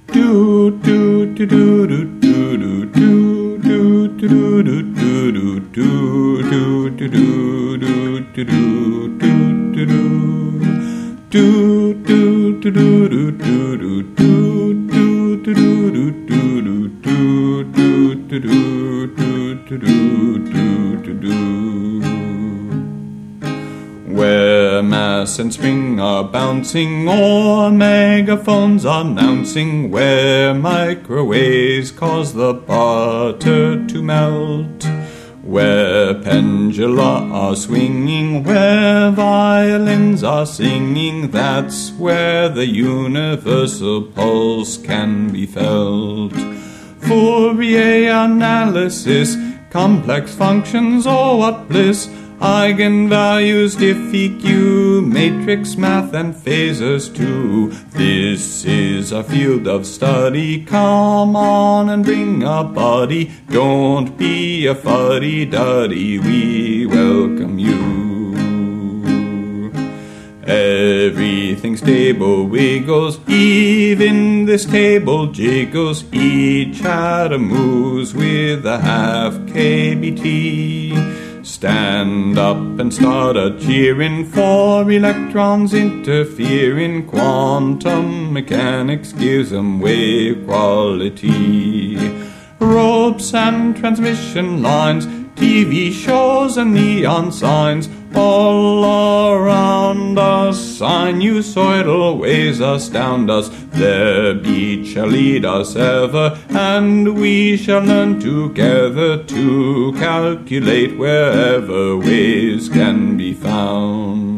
Do do do do do do do do do do do do do do do do do do where mass and spring are bouncing, or megaphones announcing, where microwaves cause the butter to melt, where pendula are swinging, where violins are singing, that's where the universal pulse can be felt. Fourier analysis, complex functions, oh what bliss, eigenvalues, diffie-Q, matrix math and phasors too. This is a field of study, come on and bring a buddy, don't be a fuddy-duddy, we welcome you. Everything's table wiggles, even this table jiggles, each atom moves with a half kBt. Stand up and start a cheering, for electrons interfering, quantum mechanics gives them wave quality. Ropes and transmission lines, TV shows and neon signs, all around us, sinusoidal waves astound us. Their beat shall lead us ever, and we shall learn together to calculate wherever waves can be found.